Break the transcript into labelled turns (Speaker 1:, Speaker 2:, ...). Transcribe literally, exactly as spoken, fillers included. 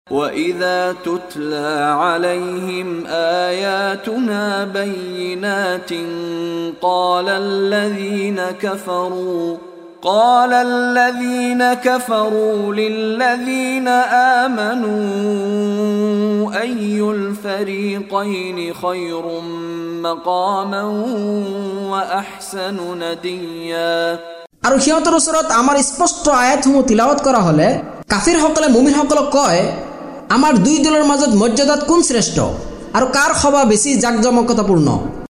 Speaker 1: وَإِذَا تُتْلَى عَلَيْهِمْ آيَاتُنَا بَيِّنَاتٍ قَالَ الَّذِينَ كَفَرُوا قَالَ الَّذِينَ كَفَرُوا لِلَّذِينَ آمَنُوا أَيُّ الْفَرِيقَيْنِ خَيْرٌ مَقَامًا وَأَحْسَنُ نَدِيًّا। আৰু সিহঁতৰ ওচৰত আমাৰ স্পষ্ট আয়াতসমূহ তিলাৱত কৰা হলে কাফিৰসকলে মুমিনসকলক কয়, আমাৰ দুই দলৰ মাজত মৰ্যাদাত কোন শ্ৰেষ্ঠ আৰু কাৰ সভা বেছি জাকজমকতাপূৰ্ণ।